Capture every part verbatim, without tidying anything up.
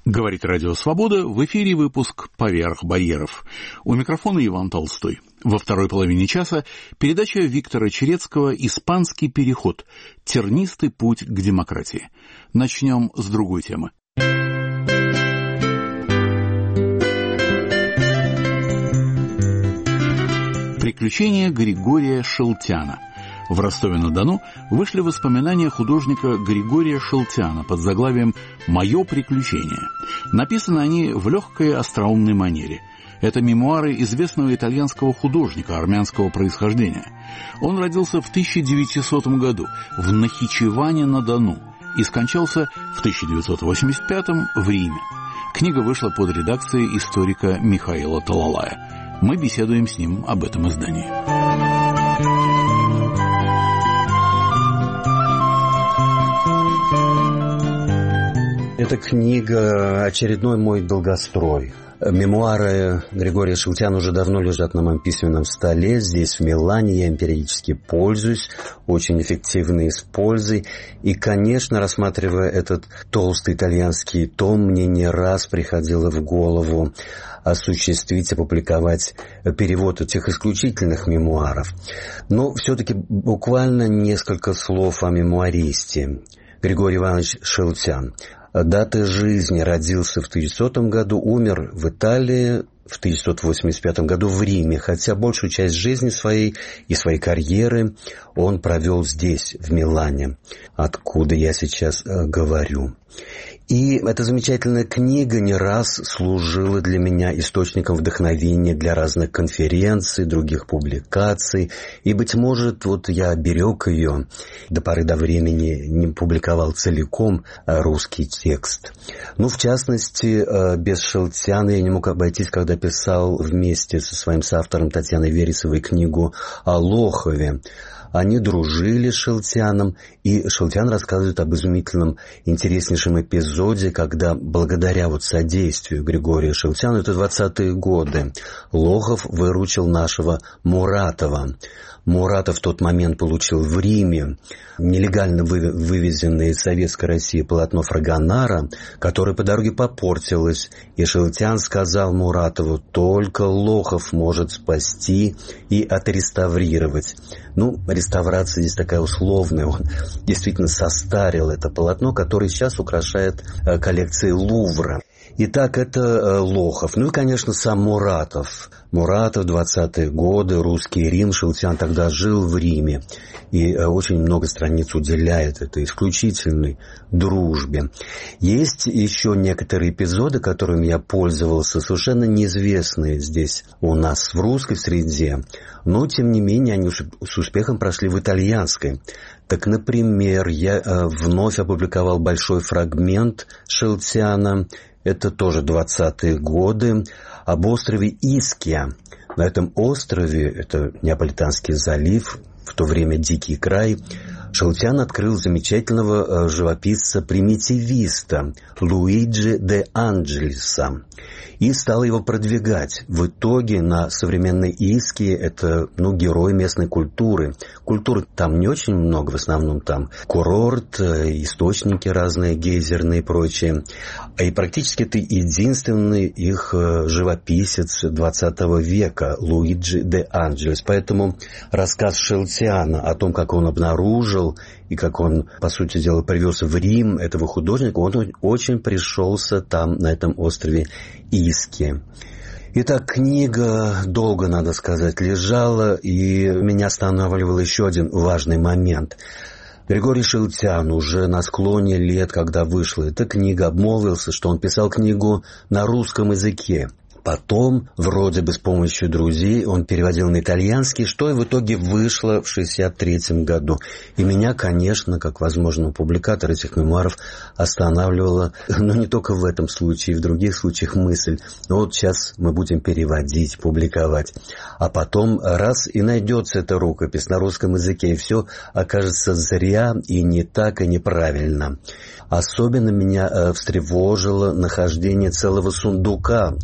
Говорит Радио Свобода, в эфире выпуск «Поверх барьеров». У микрофона Иван Толстой. Во второй половине часа передача Виктора Черецкого «Испанский переход. Тернистый путь к демократии». Начнем с другой темы. Приключения Григория Шелтяна. В Ростове-на-Дону вышли воспоминания художника Григория Шелтяна под заглавием «Мое приключение». Написаны они в легкой остроумной манере. Это мемуары известного итальянского художника армянского происхождения. Он родился в тысяча девятисотом году в Нахичеване-на-Дону и скончался в тысяча девятьсот восемьдесят пятом в Риме. Книга вышла под редакцией историка Михаила Талалая. Мы беседуем с ним об этом издании. Эта книга — очередной мой долгострой. Мемуары Григория Шелтяна уже давно лежат на моем письменном столе. Здесь, в Милане, я им периодически пользуюсь, очень эффективно и с пользой. И, конечно, рассматривая этот толстый итальянский том, мне не раз приходило в голову осуществить, опубликовать перевод этих исключительных мемуаров. Но все-таки буквально несколько слов о мемуаристе. Григорий Иванович Шелтян. Даты жизни: родился в тысячасотом году, умер в Италии в тысяча девятьсот восемьдесят пятом году в Риме, хотя большую часть жизни своей и своей карьеры он провел здесь, в Милане, откуда я сейчас э, говорю. И эта замечательная книга не раз служила для меня источником вдохновения для разных конференций, других публикаций. И, быть может, вот я берег ее, до поры до времени не публиковал целиком русский текст. Ну, в частности, без Шелтяна я не мог обойтись, когда писал вместе со своим соавтором Татьяной Вересовой книгу о Лохове. Они дружили с Шелтяном, и Шелтян рассказывает об изумительном, интереснейшем эпизоде, когда благодаря вот содействию Григория Шелтяна, это двадцатые годы, Лохов выручил нашего Муратова. Муратов в тот момент получил в Риме нелегально вывезенное из Советской России полотно Фрагонара, которое по дороге попортилось, и Шелтян сказал Муратову: только Лохов может спасти и отреставрировать. Ну, реставрация здесь такая условная, он действительно состарил это полотно, которое сейчас украшает коллекции Лувра. Итак, это Лохов. Ну и, конечно, сам Муратов. Муратов, двадцатые годы, русский Рим. Шелтян тогда жил в Риме и очень много страниц уделяет этой исключительной дружбе. Есть еще некоторые эпизоды, которыми я пользовался, совершенно неизвестные здесь у нас в русской среде, но, тем не менее, они с успехом прошли в итальянской. Так, например, я вновь опубликовал большой фрагмент Шелтяна, это тоже двадцатые годы, об острове Искья. На этом острове, это Неаполитанский залив, в то время дикий край, Шелтян открыл замечательного живописца-примитивиста Луиджи де Анджелеса и стал его продвигать. В итоге на современной Искье это, ну, герой местной культуры. Культуры там не очень много, в основном там курорт, источники разные, гейзерные и прочее. И практически это единственный их живописец двадцатого века, Луиджи де Анджелес. Поэтому рассказ Шелтяна о том, как он обнаружил и как он, по сути дела, привез в Рим этого художника, он очень пришелся там, на этом острове Искье. Итак, книга долго, надо сказать, лежала, и меня останавливал еще один важный момент. Григорий Шелтян уже на склоне лет, когда вышла эта книга, обмолвился, что он писал книгу на русском языке. Потом, вроде бы с помощью друзей, он переводил на итальянский, что и в итоге вышло в шестьдесят третьем году. И меня, конечно, как возможного публикатора этих мемуаров, останавливала, но не только в этом случае, и в других случаях мысль: ну вот сейчас мы будем переводить, публиковать. А потом раз и найдется эта рукопись на русском языке, и все окажется зря, и не так, и неправильно. Особенно меня встревожило нахождение целого сундука с рукописью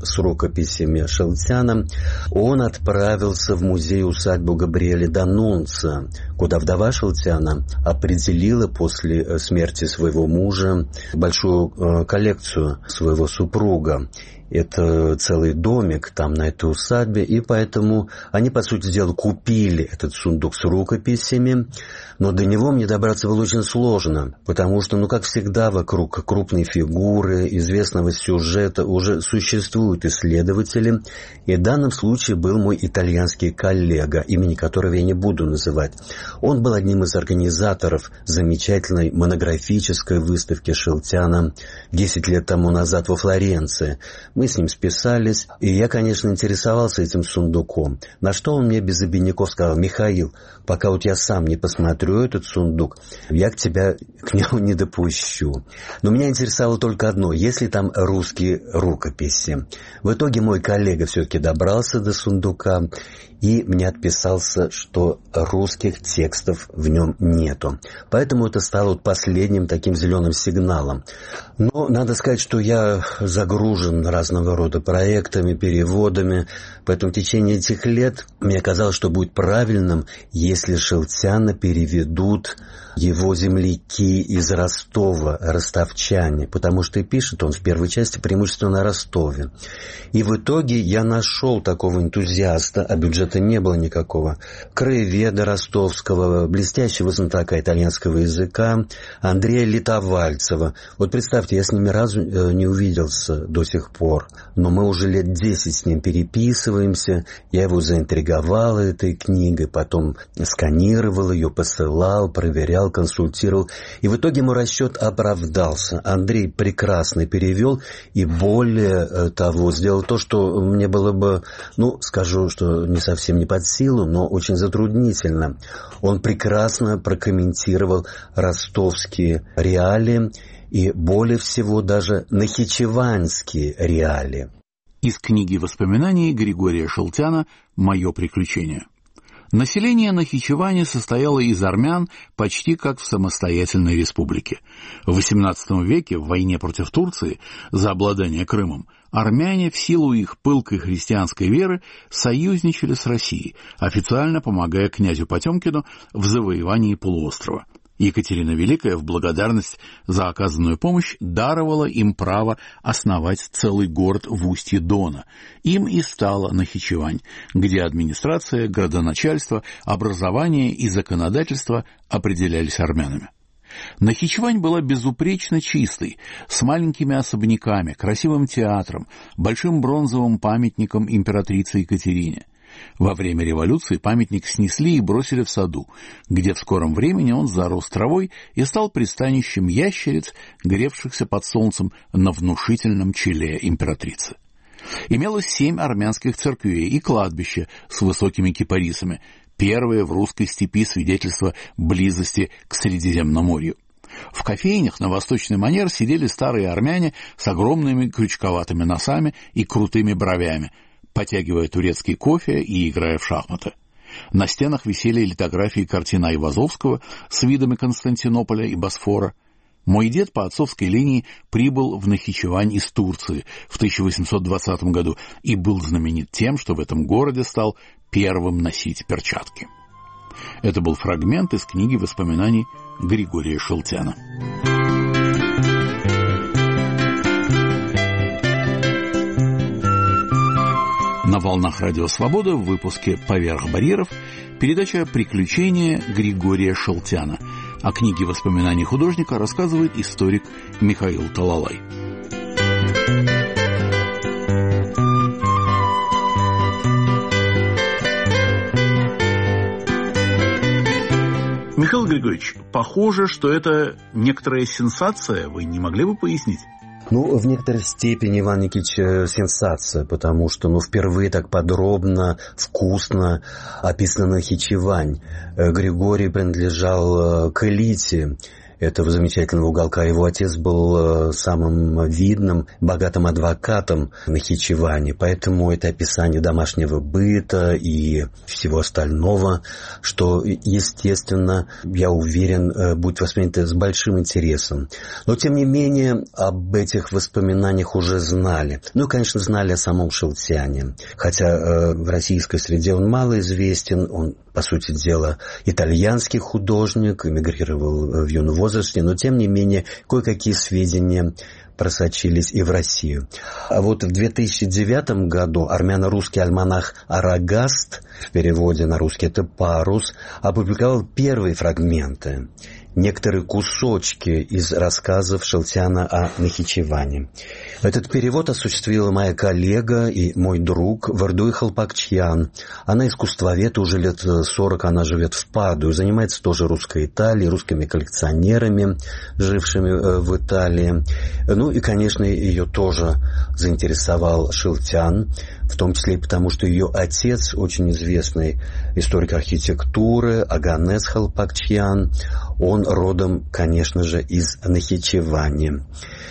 рукописями Шелтяна, он отправился в музей-усадьбу Габриэля Данунца, куда вдова Шелтяна определила после смерти своего мужа большую коллекцию своего супруга. Это целый домик там на этой усадьбе, и поэтому они, по сути дела, купили этот сундук с рукописями, но до него мне добраться было очень сложно, потому что, ну, как всегда, вокруг крупной фигуры, известного сюжета уже существуют исследователи, и в данном случае был мой итальянский коллега, имени которого я не буду называть. Он был одним из организаторов замечательной монографической выставки Шелтяна десять лет тому назад во Флоренции. Мы с ним списались, и я, конечно, интересовался этим сундуком. На что он мне без обиняков сказал: «Михаил, пока вот я сам не посмотрю этот сундук, я к тебя к нему не допущу». Но меня интересовало только одно: есть ли там русские рукописи. В итоге мой коллега все-таки добрался до сундука, и мне отписался, что русских текстов в нем нету. Поэтому это стало вот последним таким зеленым сигналом. Но надо сказать, что я загружен разного рода проектами, переводами, поэтому в течение этих лет мне казалось, что будет правильным, если Шелтяна переведут его земляки из Ростова, ростовчане, потому что и пишет он в первой части преимущественно о Ростове. И в итоге я нашел такого энтузиаста, а бюджета не было никакого, краеведа ростовского, блестящего знатока итальянского языка, Андрея Литовальцева. Вот представьте, я с ним ни разу не увиделся до сих пор, но мы уже лет десять с ним переписываемся, я его заинтриговал этой книгой, потом сканировал ее, посылал, проверял, консультировал, и в итоге мой расчет оправдался. Андрей прекрасно перевел, и более того, сделал то, что мне было бы, ну, скажу, что не совсем не под силу, но очень затруднительно. Он прекрасно прокомментировал ростовские реалии и более всего даже нахичеванские реалии. Из книги воспоминаний Григория Шелтяна «Мое приключение». Население Нахичевани состояло из армян почти как в самостоятельной республике. В восемнадцатом веке в войне против Турции за обладание Крымом армяне в силу их пылкой христианской веры союзничали с Россией, официально помогая князю Потемкину в завоевании полуострова. Екатерина Великая в благодарность за оказанную помощь даровала им право основать целый город в устье Дона. Им и стала Нахичевань, где администрация, градоначальство, образование и законодательство определялись армянами. Нахичевань была безупречно чистой, с маленькими особняками, красивым театром, большим бронзовым памятником императрице Екатерине. Во время революции памятник снесли и бросили в саду, где в скором времени он зарос травой и стал пристанищем ящериц, гревшихся под солнцем на внушительном челе императрицы. Имелось семь армянских церквей и кладбища с высокими кипарисами, первое в русской степи свидетельство близости к Средиземноморью. В кофейнях на восточный манер сидели старые армяне с огромными крючковатыми носами и крутыми бровями, потягивая турецкий кофе и играя в шахматы. На стенах висели литографии картин Айвазовского с видами Константинополя и Босфора. Мой дед по отцовской линии прибыл в Нахичевань из Турции в тысяча восемьсот двадцатом году и был знаменит тем, что в этом городе стал первым носить перчатки. Это был фрагмент из книги воспоминаний Григория Шелтяна. На волнах Радио Свобода в выпуске «Поверх барьеров» передача «Приключения Григория Шелтяна». О книге воспоминаний художника рассказывает историк Михаил Талалай. Михаил Григорьевич, похоже, что это некоторая сенсация. Вы не могли бы пояснить? Ну, в некоторой степени, Иван Никитич, сенсация, потому что, ну, впервые так подробно, вкусно описана Нахичевань. Григорий принадлежал к элите. этого замечательного уголка. Его отец был самым видным, богатым адвокатом Нахичевани, поэтому это описание домашнего быта и всего остального, что, естественно, я уверен, будет воспринято с большим интересом. Но, тем не менее, об этих воспоминаниях уже знали. Ну, конечно, знали о самом Шелтяне. Хотя э, в российской среде он мало известен, он, по сути дела, итальянский художник, эмигрировал в юном возрасте, но, тем не менее, кое-какие сведения просочились и в Россию. А вот в две тысячи девятом году армяно-русский альманах «Арагаст», в переводе на русский это «Парус», опубликовал первые фрагменты, некоторые кусочки из рассказов Шелтяна о Нахичеване. Этот перевод осуществила моя коллега и мой друг Вардуй Халпакчян. Она искусствовед, уже лет сорок она живет в Паду, занимается тоже русской Италией, русскими коллекционерами, жившими в Италии. Ну и, конечно, ее тоже заинтересовал Шелтян, в том числе и потому, что ее отец, очень известный историк архитектуры, Оганес Халпакчян, он родом, конечно же, из Нахичевани.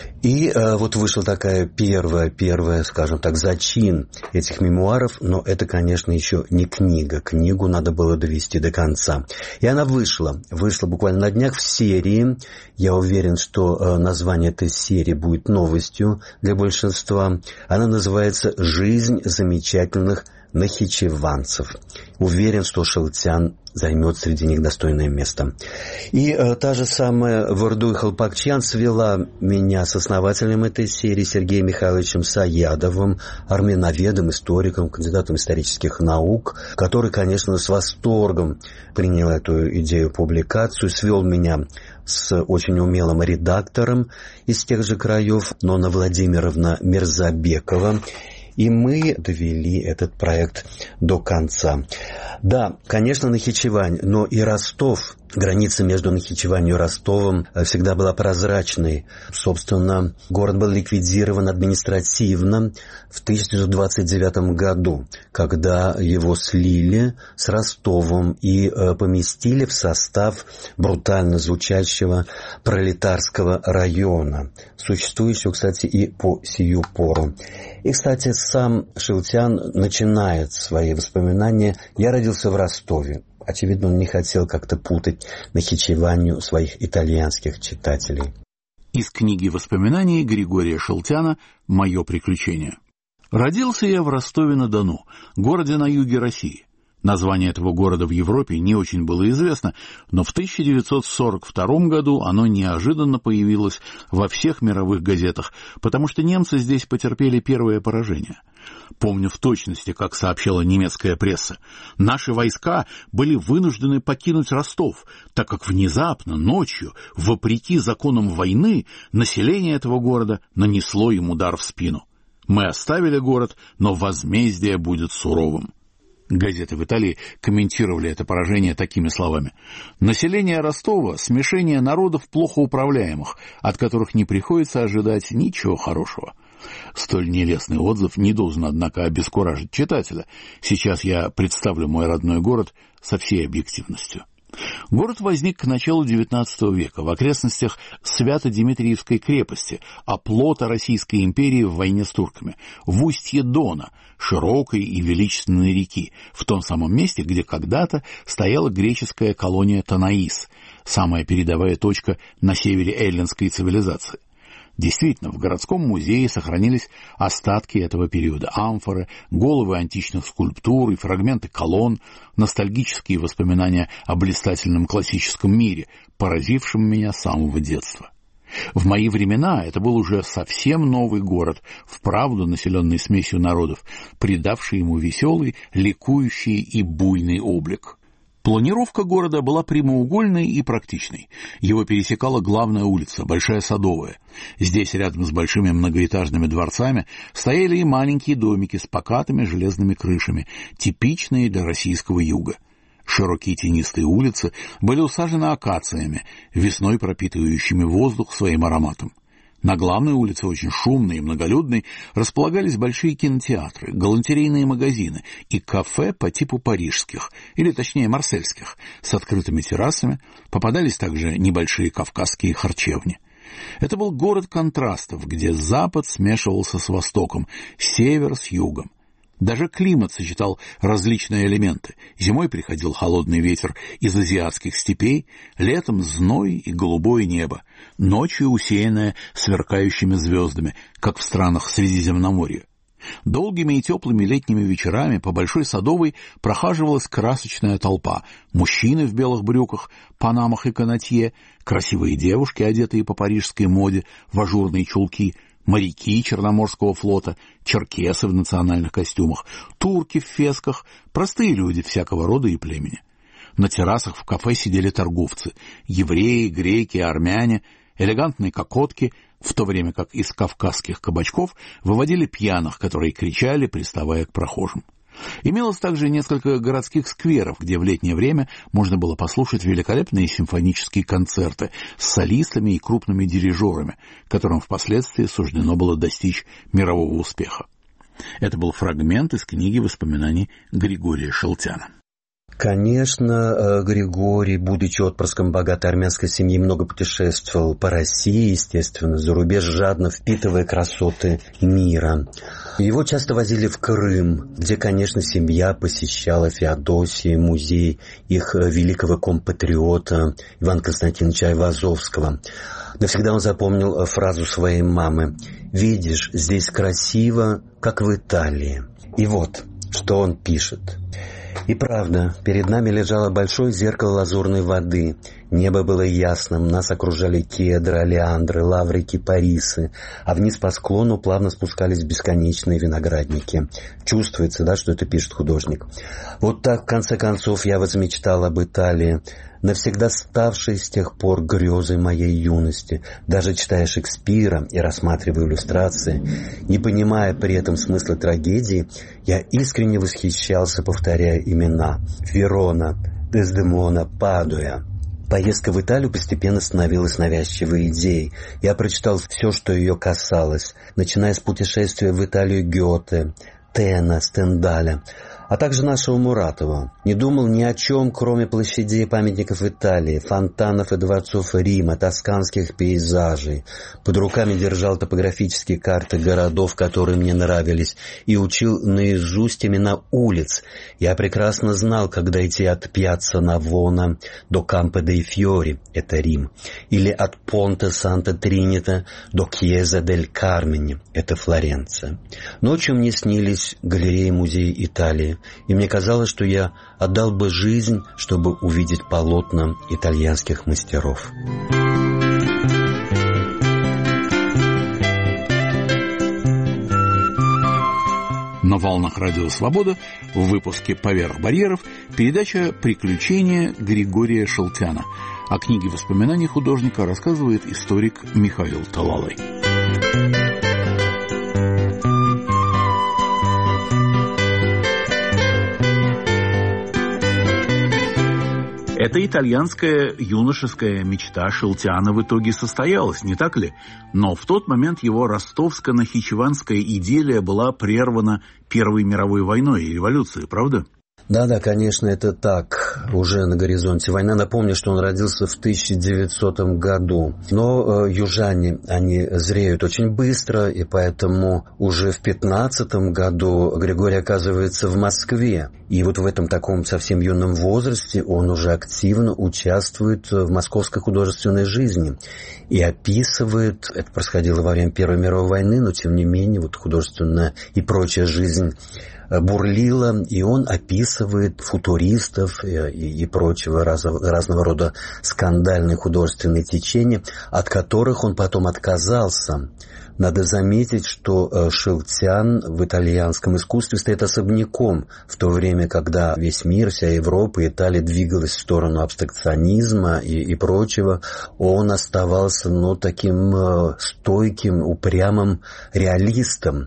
И э, вот вышла такая первая, первая, скажем так, зачин этих мемуаров, но это, конечно, еще не книга. Книгу надо было довести до конца. И она вышла. Вышла буквально на днях в серии. Я уверен, что э, название этой серии будет новостью для большинства. Она называется «Жизнь замечательных нахичеванцев». Уверен, что Шелтян займет среди них достойное место. И э, та же самая Вардуй Халпакчян свела меня с основателем этой серии Сергеем Михайловичем Саядовым, армяноведом, историком, кандидатом исторических наук, который, конечно, с восторгом принял эту идею публикацию, свел меня с очень умелым редактором из тех же краев, Нона Владимировна Мирзабекова. И мы довели этот проект до конца. Да, конечно, Нахичевань, но и Ростов, граница между Нахичеванью и Ростовом всегда была прозрачной. Собственно, город был ликвидирован административно в тысяча девятьсот двадцать девятом году, когда его слили с Ростовом и поместили в состав брутально звучащего пролетарского района, существующего, кстати, и по сию пору. И, кстати, сам Шелтян начинает свои воспоминания: «Я родился в Ростове». Очевидно, он не хотел как-то путать Нахичеванью своих итальянских читателей. Из книги воспоминаний Григория Шелтяна «Мое приключение». Родился я в Ростове-на-Дону, городе на юге России. Название этого города в Европе не очень было известно, но в тысяча девятьсот сорок втором году оно неожиданно появилось во всех мировых газетах, потому что немцы здесь потерпели первое поражение. Помню в точности, как сообщала немецкая пресса, наши войска были вынуждены покинуть Ростов, так как внезапно, ночью, вопреки законам войны, население этого города нанесло им удар в спину. Мы оставили город, но возмездие будет суровым. Газеты в Италии комментировали это поражение такими словами: «Население Ростова – смешение народов плохо управляемых, от которых не приходится ожидать ничего хорошего». Столь нелестный отзыв не должен, однако, обескуражить читателя. Сейчас я представлю мой родной город со всей объективностью. Город возник к началу девятнадцатого века в окрестностях Свято-Димитриевской крепости, оплота Российской империи в войне с турками, в устье Дона, широкой и величественной реки, в том самом месте, где когда-то стояла греческая колония Танаис, самая передовая точка на севере эллинской цивилизации. Действительно, в городском музее сохранились остатки этого периода: амфоры, головы античных скульптур и фрагменты колонн, ностальгические воспоминания о блистательном классическом мире, поразившем меня с самого детства. В мои времена это был уже совсем новый город, вправду населенный смесью народов, придавший ему веселый, ликующий и буйный облик. Планировка города была прямоугольной и практичной. Его пересекала главная улица, Большая Садовая. Здесь, рядом с большими многоэтажными дворцами, стояли и маленькие домики с покатыми железными крышами, типичные для российского юга. Широкие тенистые улицы были усажены акациями, весной пропитывающими воздух своим ароматом. На главной улице, очень шумной и многолюдной, располагались большие кинотеатры, галантерейные магазины и кафе по типу парижских, или точнее марсельских, с открытыми террасами, попадались также небольшие кавказские харчевни. Это был город контрастов, где запад смешивался с востоком, север с югом. Даже климат сочетал различные элементы. Зимой приходил холодный ветер из азиатских степей, летом зной и голубое небо, ночью усеянное сверкающими звездами, как в странах Средиземноморья. Долгими и теплыми летними вечерами по Большой Садовой прохаживалась красочная толпа. Мужчины в белых брюках, панамах и канатье, красивые девушки, одетые по парижской моде в ажурные чулки, моряки Черноморского флота, черкесы в национальных костюмах, турки в фесках, простые люди всякого рода и племени. На террасах в кафе сидели торговцы, евреи, греки, армяне, элегантные кокотки, в то время как из кавказских кабачков выводили пьяных, которые кричали, приставая к прохожим. Имелось также несколько городских скверов, где в летнее время можно было послушать великолепные симфонические концерты с солистами и крупными дирижерами, которым впоследствии суждено было достичь мирового успеха. Это был фрагмент из книги воспоминаний Григория Шелтяна. Конечно, Григорий, будучи отпрыском богатой армянской семьи, много путешествовал по России, естественно, за рубеж, жадно впитывая красоты мира. Его часто возили в Крым, где, конечно, семья посещала Феодосии, музей их великого компатриота Ивана Константиновича Айвазовского. Навсегда он запомнил фразу своей мамы: «Видишь, здесь красиво, как в Италии». И вот, что он пишет. И правда, перед нами лежало большое зеркало лазурной воды. Небо было ясным, нас окружали кедры, олеандры, лавры, кипарисы, а вниз по склону плавно спускались бесконечные виноградники. Чувствуется, да, что это пишет художник. Вот так, в конце концов, я возмечтал об Италии, навсегда ставшей с тех пор грезой моей юности. Даже читая Шекспира и рассматривая иллюстрации, не понимая при этом смысла трагедии, я искренне восхищался, повторяя имена: Верона, Дездемона, Падуя. Поездка в Италию постепенно становилась навязчивой идеей. Я прочитал все, что ее касалось, начиная с путешествия в Италию Гёте, Тена, Стендаля, а также нашего Муратова. Не думал ни о чем, кроме площадей и памятников Италии, фонтанов и дворцов Рима, тосканских пейзажей. Под руками держал топографические карты городов, которые мне нравились, и учил наизусть имена улиц. Я прекрасно знал, как дойти от Пьяцца Навона до Кампо дей Фьори, это Рим, или от Понте Санта-Тринита до Кьеза дель Кармени, это Флоренция. Ночью мне снились галереи музея Италии, и мне казалось, что я отдал бы жизнь, чтобы увидеть полотна итальянских мастеров. На волнах Радио Свобода в выпуске «Поверх барьеров» передача «Приключения Григория Шелтяна». О книге воспоминаний художника рассказывает историк Михаил Талалай. Эта итальянская юношеская мечта Шелтяна в итоге состоялась, не так ли? Но в тот момент его ростовско-нахичеванская идиллия была прервана Первой мировой войной и революцией, правда? Да-да, конечно, это так, уже на горизонте война. Напомню, что он родился в тысяча девятисотом году. Но э, южане, они зреют очень быстро, и поэтому уже в пятнадцатом году Григорий оказывается в Москве. И вот в этом таком совсем юном возрасте он уже активно участвует в московской художественной жизни. И описывает, это происходило во время Первой мировой войны, но тем не менее вот художественная и прочая жизнь бурлила, и он описывает футуристов и, и, и прочего раз, разного рода скандальные художественные течения, от которых он потом отказался. Надо заметить, что Шелтян в итальянском искусстве стоит особняком, в то время, когда весь мир, вся Европа и Италия двигалась в сторону абстракционизма и, и прочего, он оставался, ну, таким стойким, упрямым реалистом.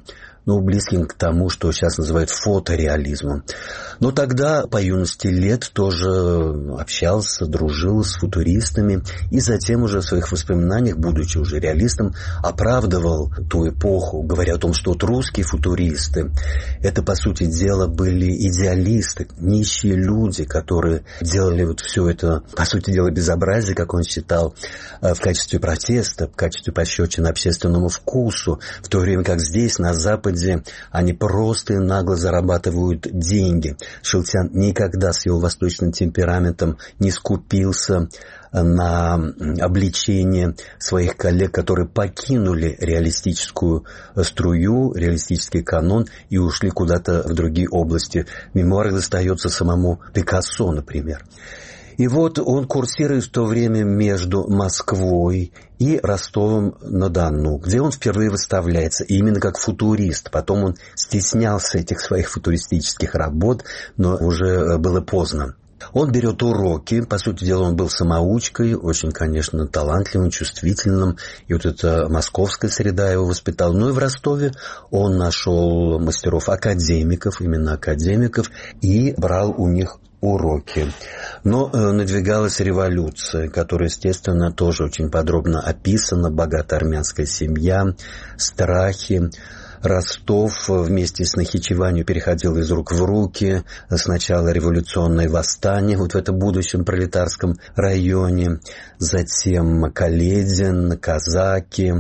ну, близким к тому, что сейчас называют фотореализмом. Но тогда, по юности лет, тоже общался, дружил с футуристами, и затем уже в своих воспоминаниях, будучи уже реалистом, оправдывал ту эпоху, говоря о том, что вот русские футуристы, это, по сути дела, были идеалисты, нищие люди, которые делали вот все это, по сути дела, безобразие, как он считал, в качестве протеста, в качестве пощечины общественному вкусу, в то время как здесь, на Западе, они просто и нагло зарабатывают деньги. Шелтян никогда с его восточным темпераментом не скупился на обличение своих коллег, которые покинули реалистическую струю, реалистический канон и ушли куда-то в другие области. В мемуарах достается самому Пикассо, например. И вот он курсирует в то время между Москвой и Ростовом-на-Дону, где он впервые выставляется именно как футурист. Потом он стеснялся этих своих футуристических работ, но уже было поздно. Он берет уроки, по сути дела, он был самоучкой, очень, конечно, талантливым, чувствительным, и вот эта московская среда его воспитала. Ну и в Ростове он нашел мастеров-академиков, именно академиков, и брал у них уроки. Но э, надвигалась революция, которая, естественно, тоже очень подробно описана, богатая армянская семья, страхи. Ростов вместе с Нахичеванью переходил из рук в руки. Сначала революционное восстание вот в этом будущем пролетарском районе, затем Каледин, казаки,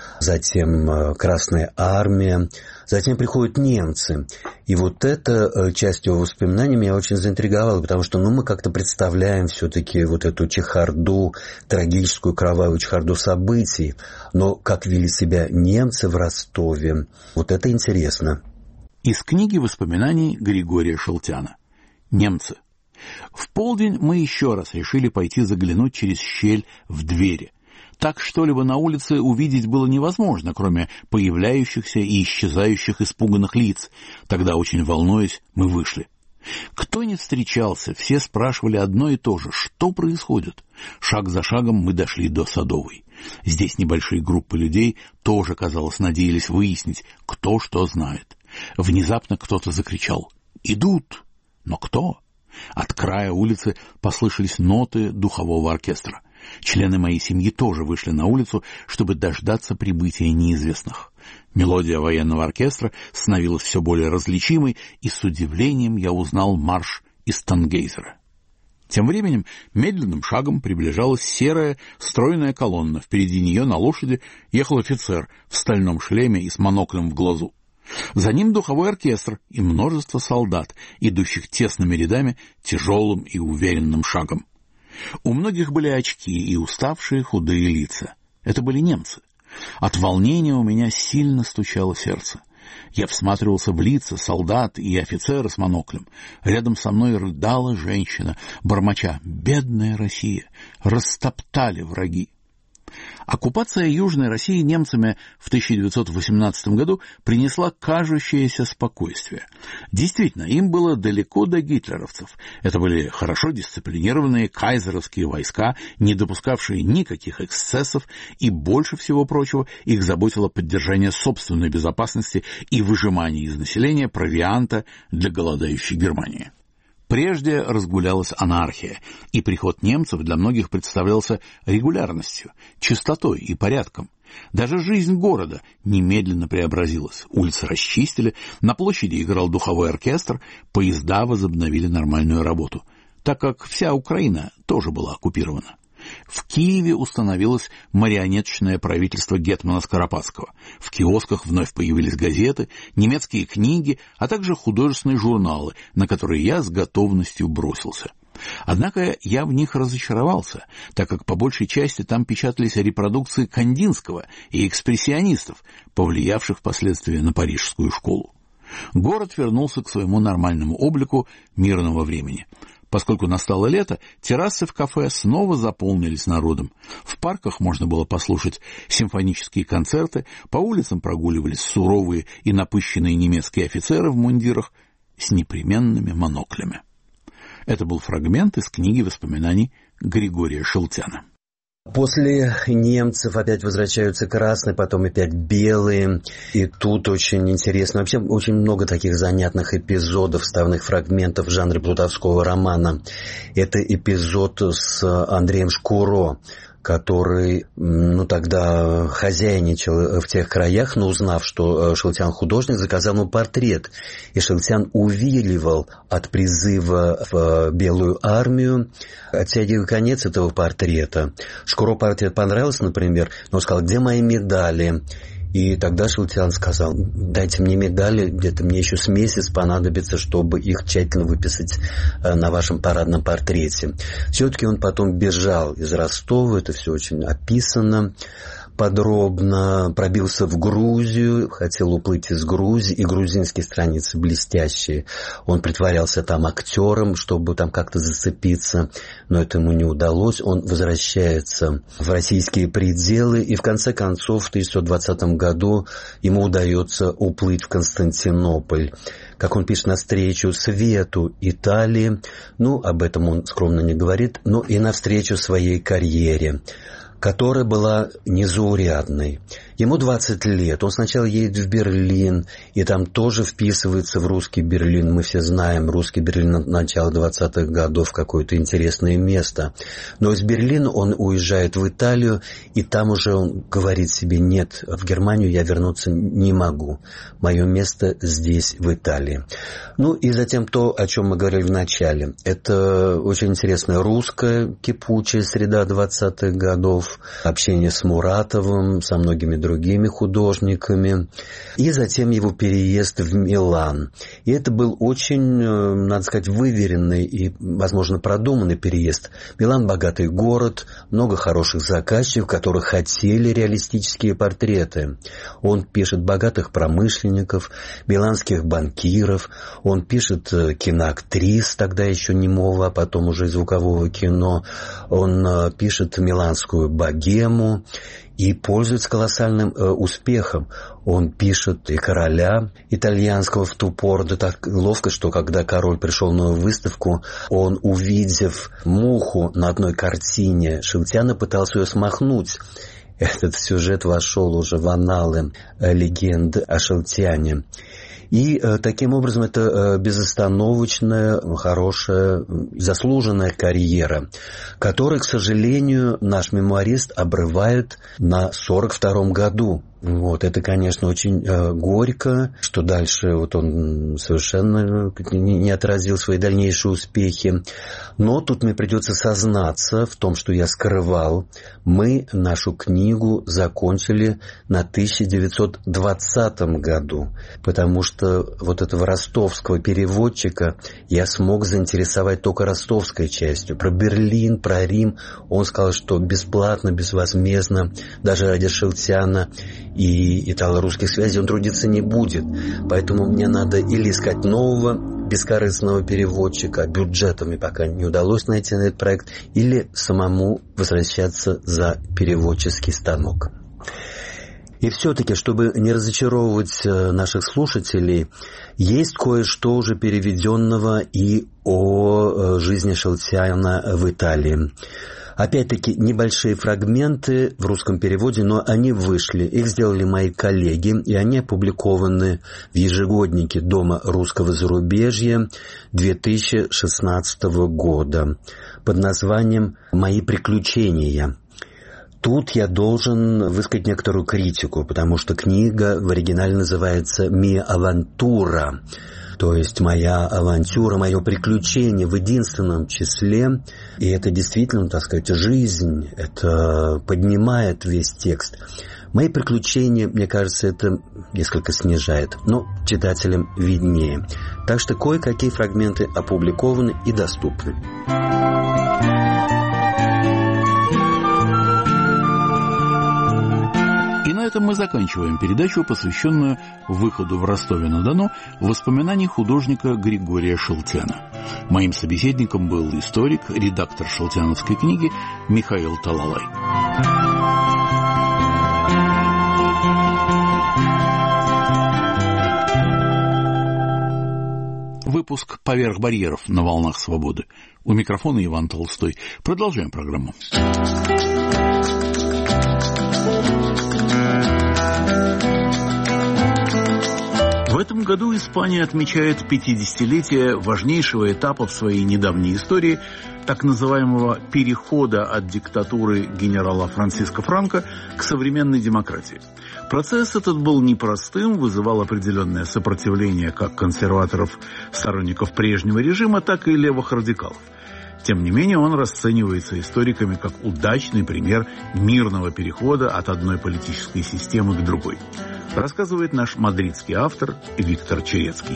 затем Красная армия, затем приходят немцы. И вот эта часть его воспоминаний меня очень заинтриговала, потому что ну, мы как-то представляем все-таки вот эту чехарду, трагическую кровавую чехарду событий. Но как вели себя немцы в Ростове, вот это интересно. Из книги воспоминаний Григория Шелтяна. Немцы. В полдень мы еще раз решили пойти заглянуть через щель в двери. Так что-либо на улице увидеть было невозможно, кроме появляющихся и исчезающих испуганных лиц. Тогда, очень волнуясь, мы вышли. Кто не встречался, все спрашивали одно и то же: что происходит? Шаг за шагом мы дошли до Садовой. Здесь небольшие группы людей тоже, казалось, надеялись выяснить, кто что знает. Внезапно кто-то закричал: «Идут!» Но кто? От края улицы послышались ноты духового оркестра. Члены моей семьи тоже вышли на улицу, чтобы дождаться прибытия неизвестных. Мелодия военного оркестра становилась все более различимой, и с удивлением я узнал марш из Тангейзера. Тем временем медленным шагом приближалась серая стройная колонна. Впереди нее на лошади ехал офицер в стальном шлеме и с моноклем в глазу. За ним духовой оркестр и множество солдат, идущих тесными рядами тяжелым и уверенным шагом. У многих были очки и уставшие худые лица. Это были немцы. От волнения у меня сильно стучало сердце. Я всматривался в лица солдат и офицера с моноклем. Рядом со мной рыдала женщина, бормоча: «Бедная Россия! Растоптали враги!» Оккупация Южной России немцами в тысяча девятьсот восемнадцатом году принесла кажущееся спокойствие. Действительно, им было далеко до гитлеровцев. Это были хорошо дисциплинированные кайзеровские войска, не допускавшие никаких эксцессов, и больше всего прочего их заботило поддержание собственной безопасности и выжимание из населения провианта для голодающей Германии. Прежде разгулялась анархия, и приход немцев для многих представлялся регулярностью, чистотой и порядком. Даже жизнь города немедленно преобразилась. Улицы расчистили, на площади играл духовой оркестр, поезда возобновили нормальную работу, так как вся Украина тоже была оккупирована. В Киеве установилось марионеточное правительство гетмана Скоропадского. В киосках вновь появились газеты, немецкие книги, а также художественные журналы, на которые я с готовностью бросился. Однако я в них разочаровался, так как по большей части там печатались репродукции Кандинского и экспрессионистов, повлиявших впоследствии на парижскую школу. Город вернулся к своему нормальному облику мирного времени. Поскольку настало лето, террасы в кафе снова заполнились народом. В парках можно было послушать симфонические концерты, по улицам прогуливались суровые и напыщенные немецкие офицеры в мундирах с непременными моноклями. Это был фрагмент из книги воспоминаний Григория Шелтяна. После немцев опять возвращаются красные, потом опять белые. И тут очень интересно. Вообще очень много таких занятных эпизодов, вставных фрагментов в жанре плутовского романа. Это эпизод с Андреем Шкуро, который, ну, тогда хозяйничал в тех краях, но узнав, что Шелтян художник, заказал ему портрет. И Шелтян увиливал от призыва в Белую армию, оттягивая конец этого портрета. Шкуро портрет понравился, например, но он сказал: где мои медали? И тогда Шелтян сказал: дайте мне медали, где-то мне еще с месяц понадобится, чтобы их тщательно выписать на вашем парадном портрете. Все-таки он потом бежал из Ростова, это все очень описано подробно, пробился в Грузию, хотел уплыть из Грузии, и грузинские страницы блестящие. Он притворялся там актером, чтобы там как-то зацепиться, но это ему не удалось. Он возвращается в российские пределы, и в конце концов в тысяча девятьсот двадцатом году ему удается уплыть в Константинополь. Как он пишет, навстречу свету Италии, ну, об этом он скромно не говорит, но и навстречу своей карьере, которая была незаурядной. Ему двадцать лет, он сначала едет в Берлин, и там тоже вписывается в русский Берлин. Мы все знаем, русский Берлин начала двадцатых годов, какое-то интересное место. Но из Берлина он уезжает в Италию, и там уже он говорит себе: нет, в Германию я вернуться не могу. Мое место здесь, в Италии. Ну и затем то, о чем мы говорили в начале. Это очень интересная русская кипучая среда двадцатых годов, общение с Муратовым, со многими другими художниками, и затем его переезд в Милан. И это был очень, надо сказать, выверенный и, возможно, продуманный переезд. Милан – богатый город, много хороших заказчиков, которые хотели реалистические портреты. Он пишет богатых промышленников, миланских банкиров, он пишет киноактрис, тогда еще немого, а потом уже звукового кино, он пишет миланскую богему и пользуется колоссальным э, успехом. Он пишет и короля итальянского в ту пору, да так ловко, что когда король пришел на выставку, он, увидев муху на одной картине Шелтяна, пытался ее смахнуть. Этот сюжет вошел уже в анналы э, легенды о Шелтяне. И э, таким образом это э, безостановочная, хорошая, заслуженная карьера, которую, к сожалению, наш мемуарист обрывает на сорок втором году. Вот, это, конечно, очень э, горько, что дальше вот он совершенно не, не отразил свои дальнейшие успехи. Но тут мне придется сознаться в том, что я скрывал. Мы нашу книгу закончили на тысяча девятьсот двадцатом году, потому что вот этого ростовского переводчика я смог заинтересовать только ростовской частью. Про Берлин, про Рим он сказал, что бесплатно, безвозмездно, даже ради Шелтяна и итало-русских связей он трудиться не будет. Поэтому мне надо или искать нового бескорыстного переводчика, бюджетами пока не удалось найти на этот проект, или самому возвращаться за переводческий станок. И все-таки, чтобы не разочаровывать наших слушателей, есть кое-что уже переведенного и о жизни Шелтяна в Италии. Опять-таки, небольшие фрагменты в русском переводе, но они вышли. Их сделали мои коллеги, и они опубликованы в ежегоднике Дома русского зарубежья две тысячи шестнадцатого года под названием «Мои приключения». Тут я должен высказать некоторую критику, потому что книга в оригинале называется «Mia Avventura», то есть моя авантюра, мое приключение в единственном числе. И это действительно, так сказать, жизнь, это поднимает весь текст. Мои приключения, мне кажется, это несколько снижает, но читателям виднее. Так что кое-какие фрагменты опубликованы и доступны. На этом мы заканчиваем передачу, посвященную выходу в Ростове-на-Дону воспоминаний художника Григория Шелтяна. Моим собеседником был историк, редактор шелтяновской книги Михаил Талалай. Выпуск «Поверх барьеров» на волнах свободы. У микрофона Иван Толстой. Продолжаем программу. этом году Испания отмечает пятидесятилетие важнейшего этапа в своей недавней истории, так называемого перехода от диктатуры генерала Франсиско Франко к современной демократии. Процесс этот был непростым, вызывал определенное сопротивление как консерваторов, сторонников прежнего режима, так и левых радикалов. Тем не менее, он расценивается историками как удачный пример мирного перехода от одной политической системы к другой. Рассказывает наш мадридский автор Виктор Черецкий.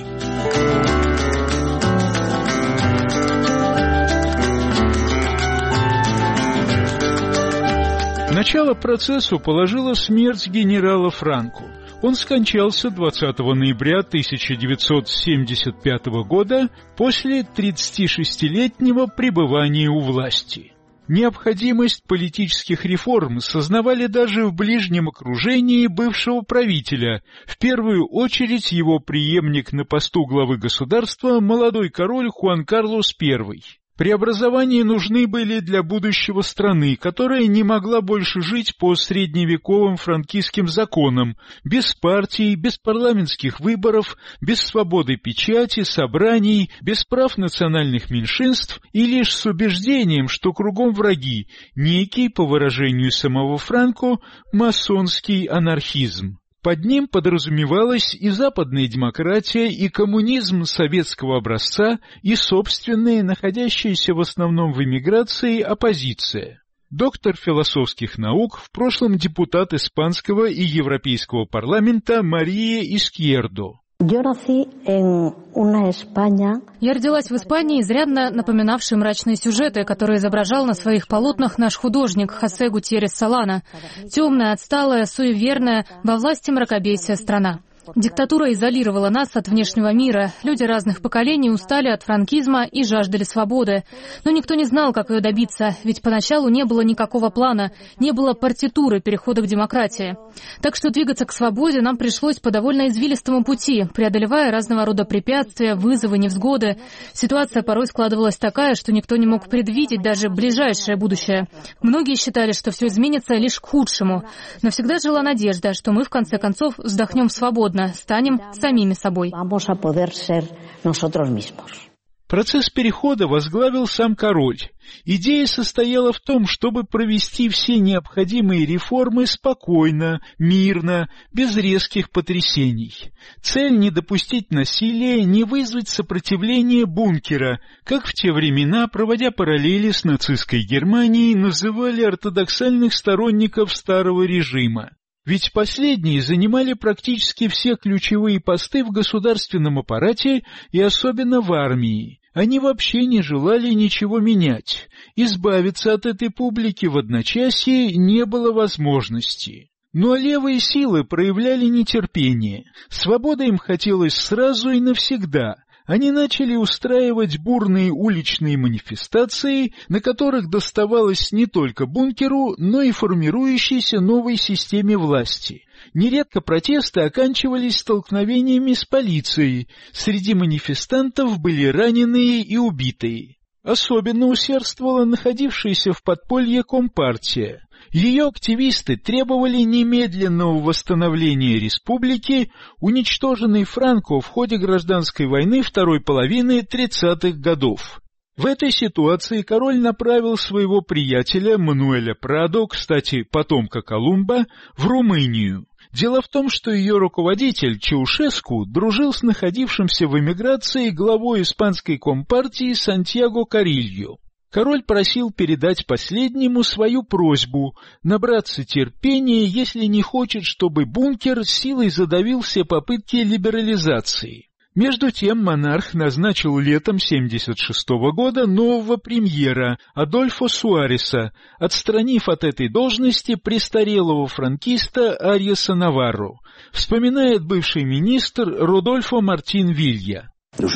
Начало процессу положила смерть генерала Франко. Он скончался двадцатого ноября тысяча девятьсот семьдесят пятого года после тридцатишестилетнего пребывания у власти. Необходимость политических реформ сознавали даже в ближнем окружении бывшего правителя, в первую очередь его преемник на посту главы государства, молодой король Хуан Карлос Первый. Преобразования нужны были для будущего страны, которая не могла больше жить по средневековым франкистским законам, без партий, без парламентских выборов, без свободы печати, собраний, без прав национальных меньшинств и лишь с убеждением, что кругом враги, некий, по выражению самого Франко, масонский анархизм. Под ним подразумевалась и западная демократия, и коммунизм советского образца, и собственная, находящаяся в основном в эмиграции, оппозиция. Доктор философских наук, в прошлом депутат испанского и европейского парламента Мария Изкьердо. Я родилась в Испании, изрядно напоминавшей мрачные сюжеты, которые изображал на своих полотнах наш художник Хосе Гутьеррес Солана. Темная, отсталая, суеверная, во власти мракобесия страна. Диктатура изолировала нас от внешнего мира. Люди разных поколений устали от франкизма и жаждали свободы. Но никто не знал, как ее добиться, ведь поначалу не было никакого плана, не было партитуры перехода к демократии. Так что двигаться к свободе нам пришлось по довольно извилистому пути, преодолевая разного рода препятствия, вызовы, невзгоды. Ситуация порой складывалась такая, что никто не мог предвидеть даже ближайшее будущее. Многие считали, что все изменится лишь к худшему. Но всегда жила надежда, что мы в конце концов вздохнем свободно, станем самими собой. Процесс перехода возглавил сам король. Идея состояла в том, чтобы провести все необходимые реформы спокойно, мирно, без резких потрясений. Цель — не допустить насилия, не вызвать сопротивление бункера, как в те времена, проводя параллели с нацистской Германией, называли ортодоксальных сторонников старого режима. Ведь последние занимали практически все ключевые посты в государственном аппарате и особенно в армии. Они вообще не желали ничего менять. Избавиться от этой публики в одночасье не было возможности. Но левые силы проявляли нетерпение. Свобода им хотелось сразу и навсегда. Они начали устраивать бурные уличные манифестации, на которых доставалось не только бункеру, но и формирующейся новой системе власти. Нередко протесты оканчивались столкновениями с полицией, среди манифестантов были раненые и убитые. Особенно усердствовала находившаяся в подполье Компартия. Ее активисты требовали немедленного восстановления республики, уничтоженной Франко в ходе гражданской войны второй половины тридцатых годов. В этой ситуации король направил своего приятеля Мануэля Прадо, кстати, потомка Колумба, в Румынию. Дело в том, что ее руководитель Чаушеску дружил с находившимся в эмиграции главой испанской компартии Сантьяго Карильо. Король просил передать последнему свою просьбу — набраться терпения, если не хочет, чтобы бункер силой задавил все попытки либерализации. Между тем монарх назначил летом семьдесят шестого года нового премьера Адольфо Суареса, отстранив от этой должности престарелого франкиста Арьеса Наварро, вспоминает бывший министр Родольфо Мартин Вилья. Мы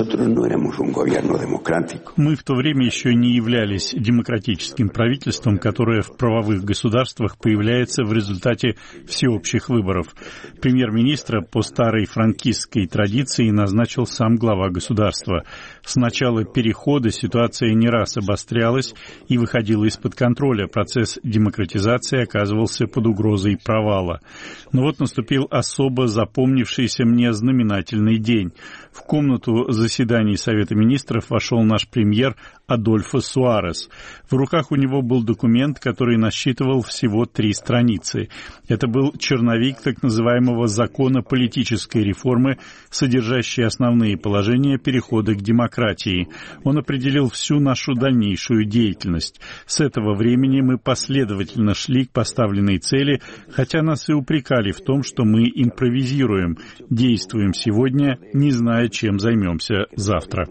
в то время еще не являлись демократическим правительством, которое в правовых государствах появляется в результате всеобщих выборов. Премьер-министра по старой франкистской традиции назначил сам глава государства. С начала перехода ситуация не раз обострялась и выходила из-под контроля. Процесс демократизации оказывался под угрозой провала. Но вот наступил особо запомнившийся мне знаменательный день. В комнату заседаний Совета министров вошел наш премьер Адольфо Суарес. В руках у него был документ, который насчитывал всего три страницы. Это был черновик так называемого закона политической реформы, содержащий основные положения перехода к демократии. Он определил всю нашу дальнейшую деятельность. С этого времени мы последовательно шли к поставленной цели, хотя нас и упрекали в том, что мы импровизируем, действуем сегодня, не зная, чем займемся завтра.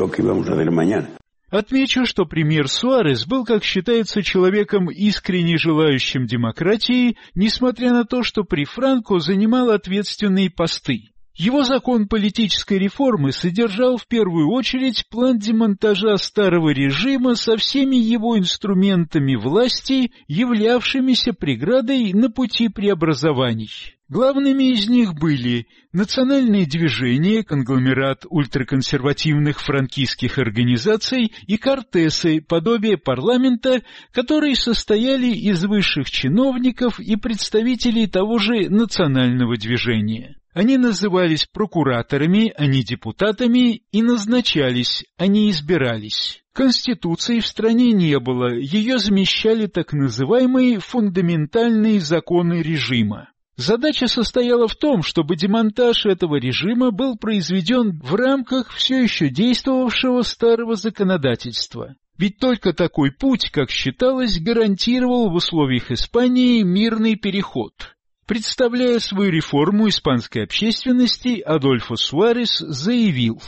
Отмечу, что премьер Суарес был, как считается, человеком, искренне желающим демократии, несмотря на то, что при Франко занимал ответственные посты. Его закон политической реформы содержал в первую очередь план демонтажа старого режима со всеми его инструментами власти, являвшимися преградой на пути преобразований. Главными из них были национальное движение, конгломерат ультраконсервативных франкистских организаций и кортесы, подобие парламента, которые состояли из высших чиновников и представителей того же национального движения. Они назывались прокураторами, а не депутатами, и назначались, а не избирались. Конституции в стране не было, ее замещали так называемые фундаментальные законы режима. Задача состояла в том, чтобы демонтаж этого режима был произведен в рамках все еще действовавшего старого законодательства. Ведь только такой путь, как считалось, гарантировал в условиях Испании мирный переход. Представляя свою реформу испанской общественности, Адольфо Суарес заявил: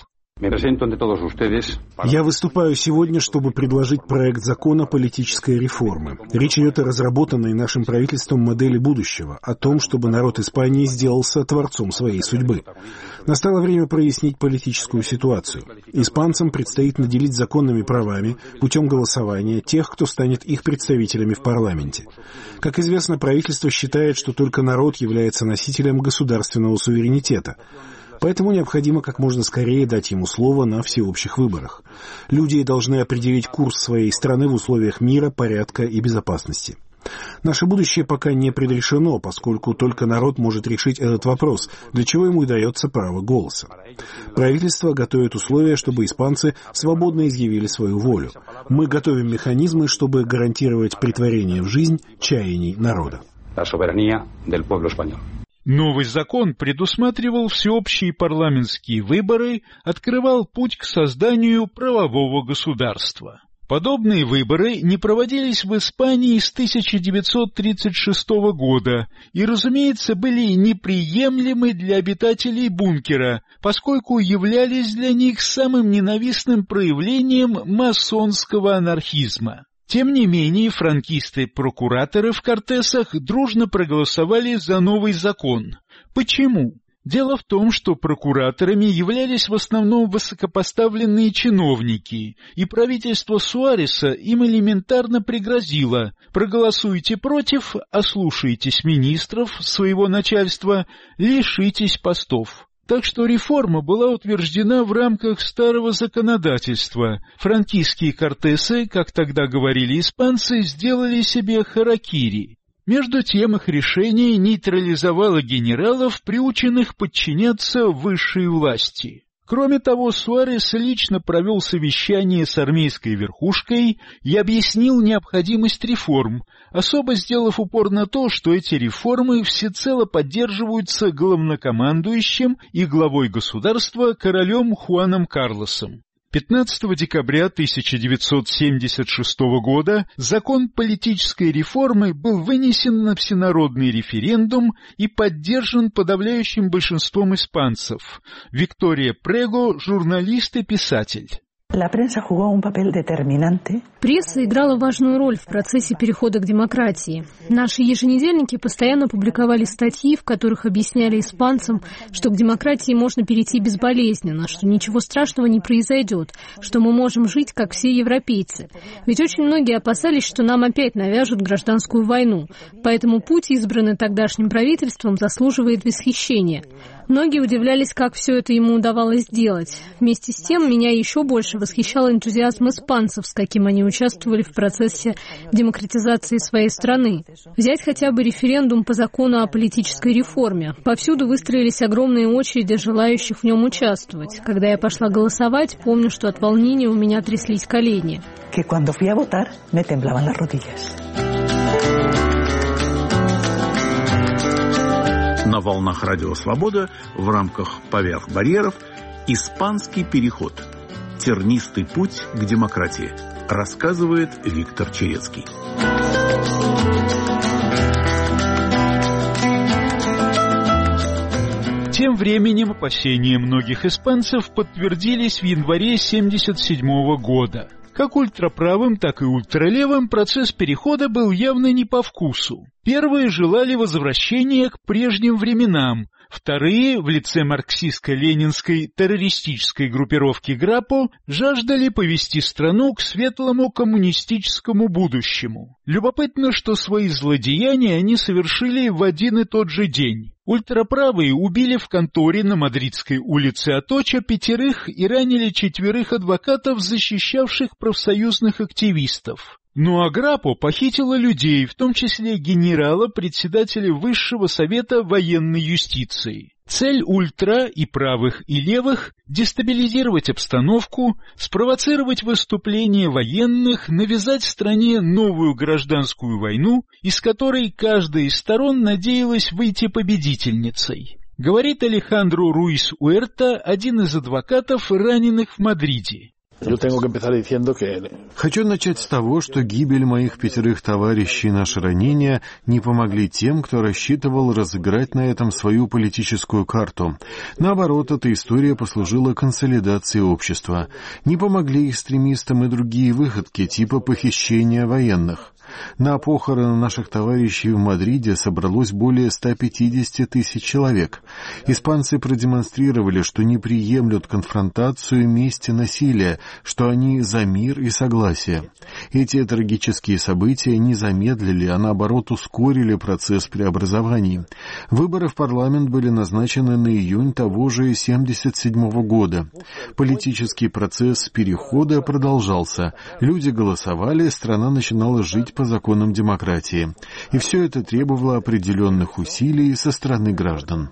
Я выступаю сегодня, чтобы предложить проект закона политической реформы. Речь идет о разработанной нашим правительством модели будущего, о том, чтобы народ Испании сделался творцом своей судьбы. Настало время прояснить политическую ситуацию. Испанцам предстоит наделить законными правами путем голосования тех, кто станет их представителями в парламенте. Как известно, правительство считает, что только народ является носителем государственного суверенитета. Поэтому необходимо как можно скорее дать ему слово на всеобщих выборах. Люди должны определить курс своей страны в условиях мира, порядка и безопасности. Наше будущее пока не предрешено, поскольку только народ может решить этот вопрос, для чего ему и дается право голоса. Правительство готовит условия, чтобы испанцы свободно изъявили свою волю. Мы готовим механизмы, чтобы гарантировать претворение в жизнь чаяний народа. Новый закон предусматривал всеобщие парламентские выборы, открывал путь к созданию правового государства. Подобные выборы не проводились в Испании с тысяча девятьсот тридцать шестого года и, разумеется, были неприемлемы для обитателей бункера, поскольку являлись для них самым ненавистным проявлением масонского анархизма. Тем не менее, франкисты-прокураторы в Кортесах дружно проголосовали за новый закон. Почему? Дело в том, что прокураторами являлись в основном высокопоставленные чиновники, и правительство Суареса им элементарно пригрозило: проголосуйте против, ослушайтесь министров, своего начальства, лишитесь постов. Так что реформа была утверждена в рамках старого законодательства. Франкистские кортесы, как тогда говорили испанцы, сделали себе харакири. Между тем их решение нейтрализовало генералов, приученных подчиняться высшей власти. Кроме того, Суарес лично провел совещание с армейской верхушкой и объяснил необходимость реформ, особо сделав упор на то, что эти реформы всецело поддерживаются главнокомандующим и главой государства королем Хуаном Карлосом. пятнадцатого декабря тысяча девятьсот семьдесят шестого года закон политической реформы был вынесен на всенародный референдум и поддержан подавляющим большинством испанцев. Виктория Прего, журналист и писатель. Пресса играла важную роль в процессе перехода к демократии. Наши еженедельники постоянно публиковали статьи, в которых объясняли испанцам, что к демократии можно перейти безболезненно, что ничего страшного не произойдет, что мы можем жить, как все европейцы. Ведь очень многие опасались, что нам опять навяжут гражданскую войну. Поэтому путь, избранный тогдашним правительством, заслуживает восхищения. Многие удивлялись, как все это ему удавалось сделать. Вместе с тем, меня еще больше восхищал энтузиазм испанцев, с каким они участвовали в процессе демократизации своей страны. Взять хотя бы референдум по закону о политической реформе. Повсюду выстроились огромные очереди желающих в нем участвовать. Когда я пошла голосовать, помню, что от волнения у меня тряслись колени. На волнах Радио Свобода в рамках «Поверх барьеров» «Испанский переход. Тернистый путь к демократии», рассказывает Виктор Черецкий. Тем временем опасения многих испанцев подтвердились в январе семьдесят седьмого года. Как ультраправым, так и ультралевым процесс перехода был явно не по вкусу. Первые желали возвращения к прежним временам, вторые, в лице марксистско-ленинской террористической группировки ГРАПО, жаждали повести страну к светлому коммунистическому будущему. Любопытно, что свои злодеяния они совершили в один и тот же день. Ультраправые убили в конторе на Мадридской улице Аточа пятерых и ранили четверых адвокатов, защищавших профсоюзных активистов. Ну а ГРАПО похитила людей, в том числе генерала, председателя Высшего совета военной юстиции. Цель ультра и правых, и левых – дестабилизировать обстановку, спровоцировать выступления военных, навязать стране новую гражданскую войну, из которой каждая из сторон надеялась выйти победительницей. Говорит Алехандро Руис Уэрта, один из адвокатов, раненых в Мадриде. Хочу начать с того, что гибель моих пятерых товарищей и наши ранения не помогли тем, кто рассчитывал разыграть на этом свою политическую карту. Наоборот, эта история послужила консолидации общества. Не помогли экстремистам и другие выходки, типа похищения военных. На похороны наших товарищей в Мадриде собралось более ста пятидесяти тысяч человек. Испанцы продемонстрировали, что не приемлют конфронтацию, месть и насилие, что они за мир и согласие. Эти трагические события не замедлили, а наоборот ускорили процесс преобразований. Выборы в парламент были назначены на июнь того же семьдесят седьмого года. Политический процесс перехода продолжался. Люди голосовали, страна начинала жить по законам демократии. И все это требовало определенных усилий со стороны граждан.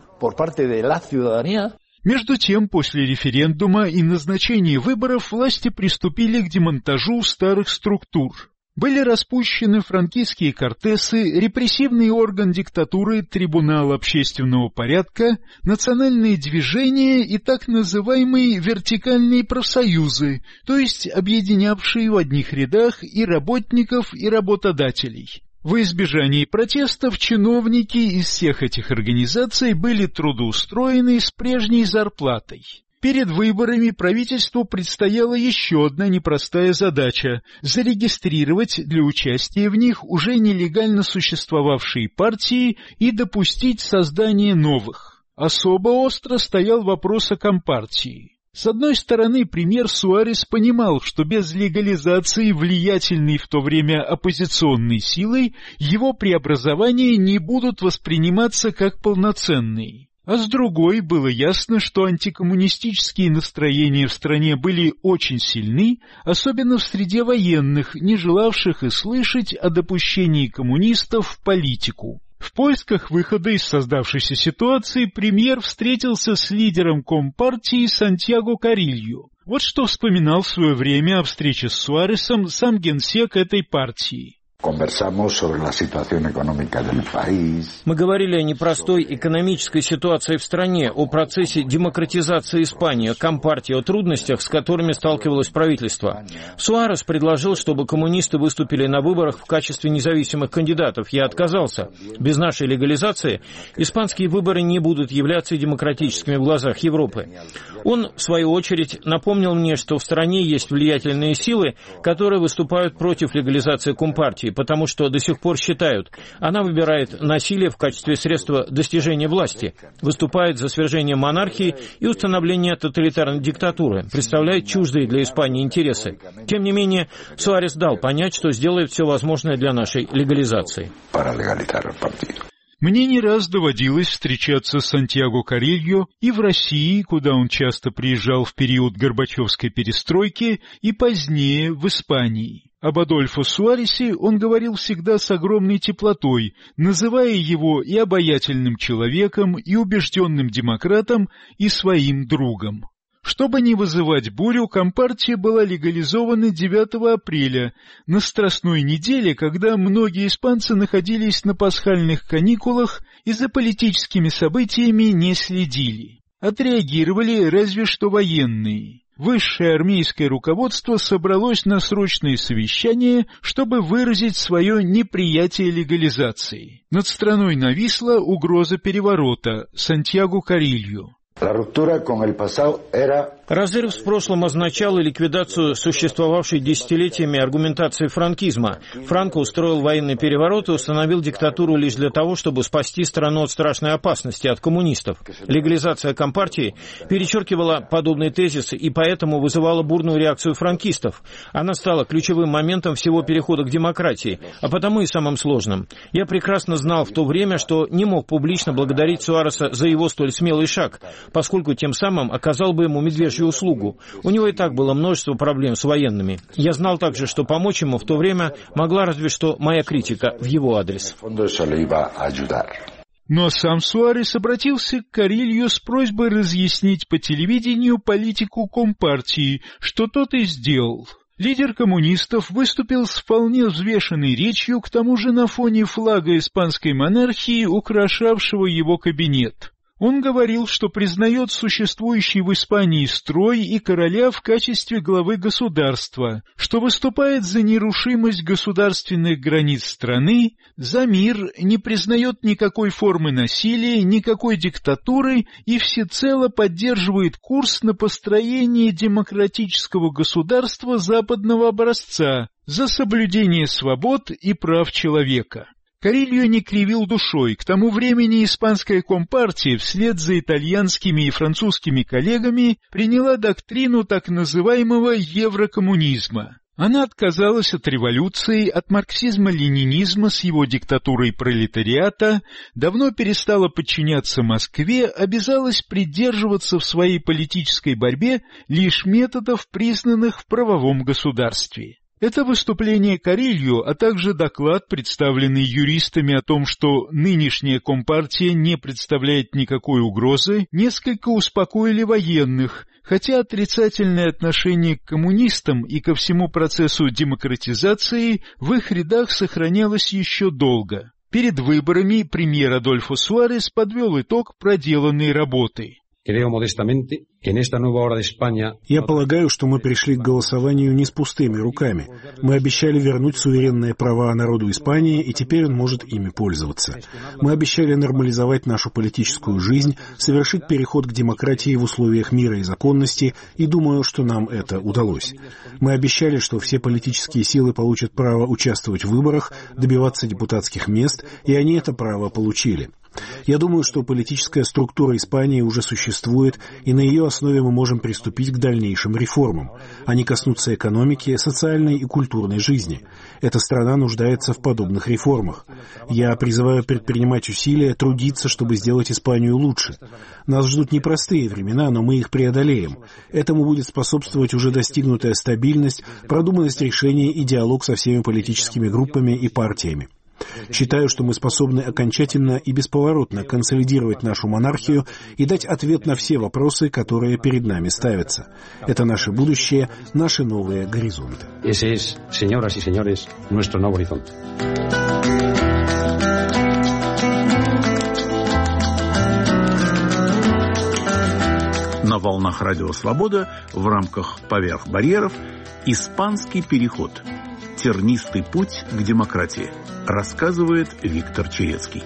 Между тем, после референдума и назначения выборов власти приступили к демонтажу старых структур. Были распущены франкистские кортесы, репрессивный орган диктатуры, трибунал общественного порядка, национальные движения и так называемые вертикальные профсоюзы, то есть объединявшие в одних рядах и работников, и работодателей. Во избежание протестов чиновники из всех этих организаций были трудоустроены с прежней зарплатой. Перед выборами правительству предстояла еще одна непростая задача – зарегистрировать для участия в них уже нелегально существовавшие партии и допустить создание новых. Особо остро стоял вопрос о компартии. С одной стороны, премьер Суарес понимал, что без легализации влиятельной в то время оппозиционной силой его преобразования не будут восприниматься как полноценные. А с другой, было ясно, что антикоммунистические настроения в стране были очень сильны, особенно в среде военных, не желавших и слышать о допущении коммунистов в политику. В поисках выхода из создавшейся ситуации премьер встретился с лидером Компартии Сантьяго Карильо. Вот что вспоминал в свое время о встрече с Суаресом сам генсек этой партии. Мы говорили о непростой экономической ситуации в стране, о процессе демократизации Испании, о Компартии, о трудностях, с которыми сталкивалось правительство. Суарес предложил, чтобы коммунисты выступили на выборах в качестве независимых кандидатов. Я отказался. Без нашей легализации испанские выборы не будут являться демократическими в глазах Европы. Он, в свою очередь, напомнил мне, что в стране есть влиятельные силы, которые выступают против легализации Компартии, потому что до сих пор считают, она выбирает насилие в качестве средства достижения власти, выступает за свержение монархии и установление тоталитарной диктатуры, представляет чуждые для Испании интересы. Тем не менее, Суарес дал понять, что сделает все возможное для нашей легализации. Мне не раз доводилось встречаться с Сантьяго Карильо и в России, куда он часто приезжал в период Горбачевской перестройки, и позднее в Испании. Об Адольфо Суаресе он говорил всегда с огромной теплотой, называя его и обаятельным человеком, и убежденным демократом, и своим другом. Чтобы не вызывать бурю, Компартия была легализована девятого апреля, на Страстной неделе, когда многие испанцы находились на пасхальных каникулах и за политическими событиями не следили. Отреагировали разве что военные. Высшее армейское руководство собралось на срочное совещание, чтобы выразить свое неприятие легализации. Над страной нависла угроза переворота. Сантьяго Карильо. Разрыв с прошлым означал и ликвидацию существовавшей десятилетиями аргументации франкизма. Франко устроил военный переворот и установил диктатуру лишь для того, чтобы спасти страну от страшной опасности, от коммунистов. Легализация Компартии перечеркивала подобные тезисы и поэтому вызывала бурную реакцию франкистов. Она стала ключевым моментом всего перехода к демократии, а потому и самым сложным. Я прекрасно знал в то время, что не мог публично благодарить Суареса за его столь смелый шаг, поскольку тем самым оказал бы ему медвежью услугу. У него и так было множество проблем с военными. Я знал также, что помочь ему в то время могла разве что моя критика в его адрес. Но сам Суарес обратился к Карильо с просьбой разъяснить по телевидению политику Компартии, что тот и сделал. Лидер коммунистов выступил с вполне взвешенной речью, к тому же на фоне флага испанской монархии, украшавшего его кабинет. Он говорил, что признает существующий в Испании строй и короля в качестве главы государства, что выступает за нерушимость государственных границ страны, за мир, не признает никакой формы насилия, никакой диктатуры и всецело поддерживает курс на построение демократического государства западного образца за соблюдение свобод и прав человека. Карильо не кривил душой. К тому времени испанская Компартия вслед за итальянскими и французскими коллегами приняла доктрину так называемого еврокоммунизма. Она отказалась от революции, от марксизма-ленинизма с его диктатурой пролетариата, давно перестала подчиняться Москве, обязалась придерживаться в своей политической борьбе лишь методов, признанных в правовом государстве. Это выступление Карильо, а также доклад, представленный юристами о том, что нынешняя Компартия не представляет никакой угрозы, несколько успокоили военных, хотя отрицательное отношение к коммунистам и ко всему процессу демократизации в их рядах сохранялось еще долго. Перед выборами премьер Адольфо Суарес подвел итог проделанной работы. Я полагаю, что мы пришли к голосованию не с пустыми руками. Мы обещали вернуть суверенные права народу Испании, и теперь он может ими пользоваться. Мы обещали нормализовать нашу политическую жизнь, совершить переход к демократии в условиях мира и законности, и думаю, что нам это удалось. Мы обещали, что все политические силы получат право участвовать в выборах, добиваться депутатских мест, и они это право получили. Я думаю, что политическая структура Испании уже существует, и на ее основе мы можем приступить к дальнейшим реформам. Они коснутся экономики, социальной и культурной жизни. Эта страна нуждается в подобных реформах. Я призываю предпринимать усилия, трудиться, чтобы сделать Испанию лучше. Нас ждут непростые времена, но мы их преодолеем. Этому будет способствовать уже достигнутая стабильность, продуманность решений и диалог со всеми политическими группами и партиями. Считаю, что мы способны окончательно и бесповоротно консолидировать нашу монархию и дать ответ на все вопросы, которые перед нами ставятся. Это наше будущее, наши новые горизонты. Ese es, señoras y señores, nuestro nuevo horizonte. На волнах Радио Свобода в рамках «Поверх барьеров» «Испанский переход. Тернистый путь к демократии», рассказывает Виктор Черецкий.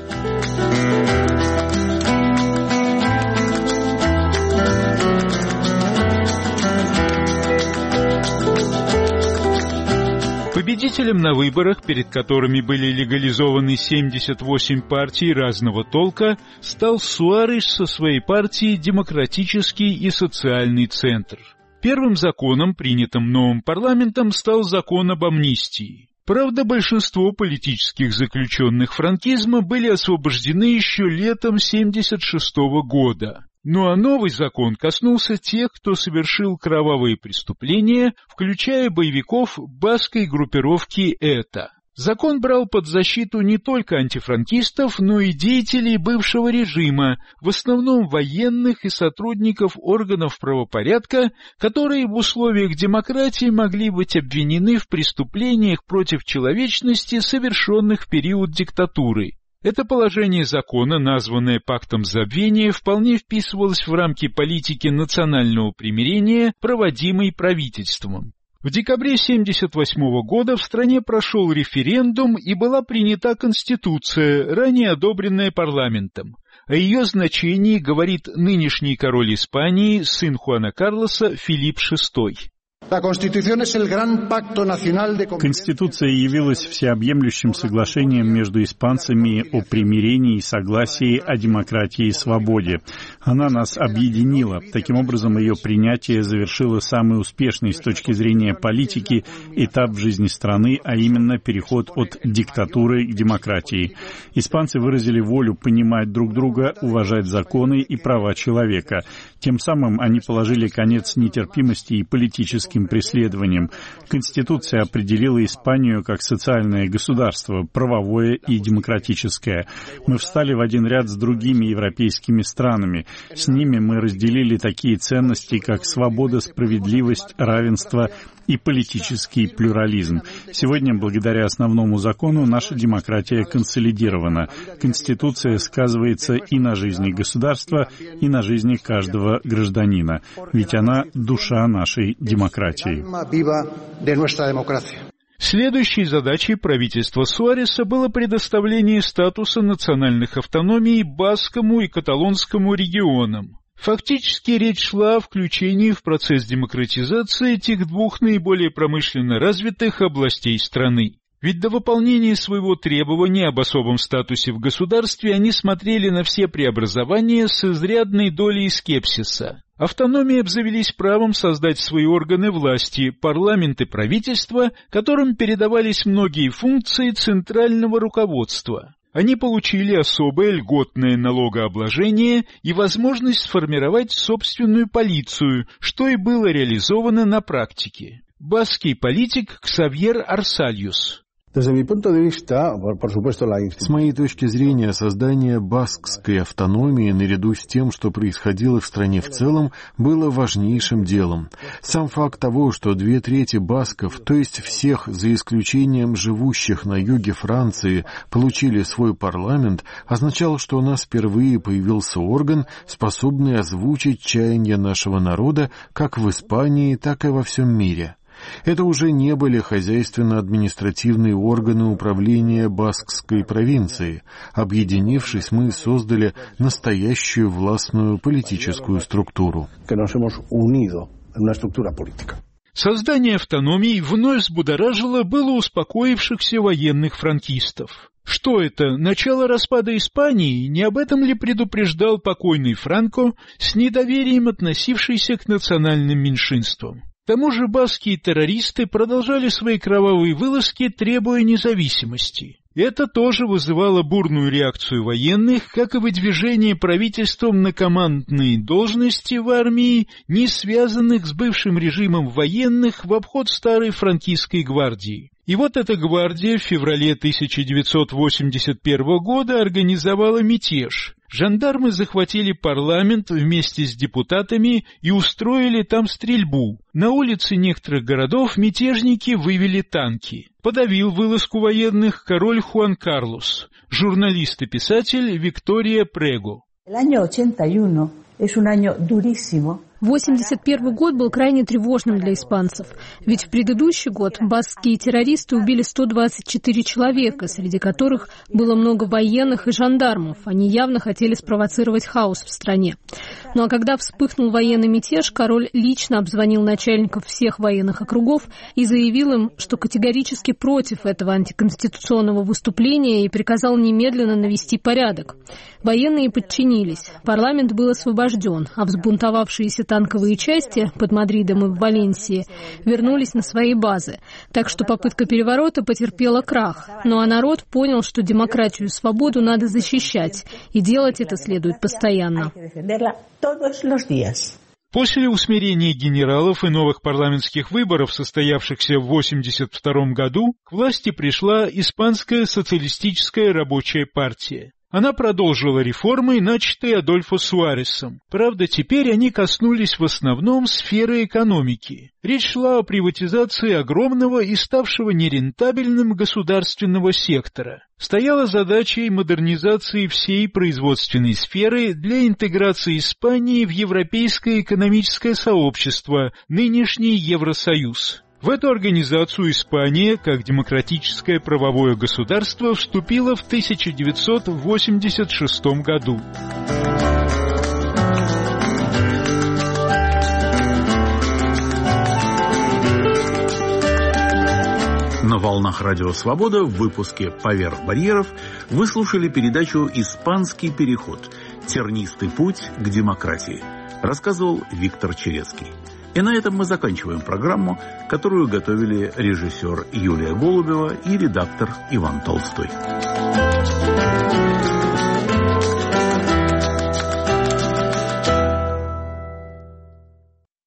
Победителем на выборах, перед которыми были легализованы семьдесят восемь партий разного толка, стал Суарес со своей партией «Демократический и социальный центр». Первым законом, принятым новым парламентом, стал закон об амнистии. Правда, большинство политических заключенных франкизма были освобождены еще летом семьдесят шестого года. Ну а новый закон коснулся тех, кто совершил кровавые преступления, включая боевиков баскской группировки «Эта». Закон брал под защиту не только антифранкистов, но и деятелей бывшего режима, в основном военных и сотрудников органов правопорядка, которые в условиях демократии могли быть обвинены в преступлениях против человечности, совершенных в период диктатуры. Это положение закона, названное пактом забвения, вполне вписывалось в рамки политики национального примирения, проводимой правительством. В декабре семьдесят восьмого года в стране прошел референдум и была принята Конституция, ранее одобренная парламентом. О ее значении говорит нынешний король Испании, сын Хуана Карлоса, Филипп шестой. Конституция явилась всеобъемлющим соглашением между испанцами о примирении и согласии, о демократии и свободе. Она нас объединила. Таким образом, ее принятие завершило самый успешный с точки зрения политики этап в жизни страны, а именно переход от диктатуры к демократии. Испанцы выразили волю понимать друг друга, уважать законы и права человека. Тем самым они положили конец нетерпимости и политическим преследованиям. Конституция определила Испанию как социальное государство, правовое и демократическое. Мы встали в один ряд с другими европейскими странами. С ними мы разделили такие ценности, как свобода, справедливость, равенство и политический плюрализм. Сегодня, благодаря основному закону, наша демократия консолидирована. Конституция сказывается и на жизни государства, и на жизни каждого гражданина. Ведь она — душа нашей демократии. Следующей задачей правительства Суареса было предоставление статуса национальных автономий баскскому и каталонскому регионам. Фактически речь шла о включении в процесс демократизации этих двух наиболее промышленно развитых областей страны. Ведь до выполнения своего требования об особом статусе в государстве они смотрели на все преобразования с изрядной долей скепсиса. Автономии обзавелись правом создать свои органы власти, парламент и правительство, которым передавались многие функции центрального руководства. Они получили особое льготное налогообложение и возможность сформировать собственную полицию, что и было реализовано на практике. Баскский политик Ксавьер Арсальюс. С моей точки зрения, создание баскской автономии, наряду с тем, что происходило в стране в целом, было важнейшим делом. Сам факт того, что две трети басков, то есть всех, за исключением живущих на юге Франции, получили свой парламент, означал, что у нас впервые появился орган, способный озвучить чаяния нашего народа как в Испании, так и во всем мире. Это уже не были хозяйственно-административные органы управления баскской провинции. Объединившись, мы создали настоящую властную политическую структуру. Создание автономии вновь взбудоражило было успокоившихся военных франкистов. Что это, начало распада Испании? Не об этом ли предупреждал покойный Франко, с недоверием относившийся к национальным меньшинствам? К тому же баскские террористы продолжали свои кровавые вылазки, требуя независимости. Это тоже вызывало бурную реакцию военных, как и выдвижение правительством на командные должности в армии, не связанных с бывшим режимом военных в обход старой франкистской гвардии. И вот эта гвардия в феврале тысяча девятьсот восемьдесят первого года организовала мятеж. Жандармы захватили парламент вместе с депутатами и устроили там стрельбу. На улицы некоторых городов мятежники вывели танки. Подавил вылазку военных король Хуан Карлос, журналист и писатель Виктория Прего. восемьдесят первый год был крайне тревожным для испанцев, ведь в предыдущий год баскские террористы убили сто двадцать четыре человека, среди которых было много военных и жандармов. Они явно хотели спровоцировать хаос в стране. Ну а когда вспыхнул военный мятеж, король лично обзвонил начальников всех военных округов и заявил им, что категорически против этого антиконституционного выступления и приказал немедленно навести порядок. Военные подчинились, парламент был освобожден, а взбунтовавшиеся танковые части под Мадридом и в Валенсии вернулись на свои базы. Так что попытка переворота потерпела крах. Ну а народ понял, что демократию и свободу надо защищать, и делать это следует постоянно. После усмирения генералов и новых парламентских выборов, состоявшихся в восемьдесят втором году, к власти пришла Испанская социалистическая рабочая партия. Она продолжила реформы, начатые Адольфо Суаресом. Правда, теперь они коснулись в основном сферы экономики. Речь шла о приватизации огромного и ставшего нерентабельным государственного сектора. Стояла задача модернизации всей производственной сферы для интеграции Испании в европейское экономическое сообщество, нынешний Евросоюз. В эту организацию Испания, как демократическое правовое государство, вступила в тысяча девятьсот восемьдесят шестом году. На волнах Радио Свобода в выпуске «Поверх барьеров» вы слушали передачу «Испанский переход. Тернистый путь к демократии». Рассказывал Виктор Черецкий. И на этом мы заканчиваем программу, которую готовили режиссер Юлия Голубева и редактор Иван Толстой.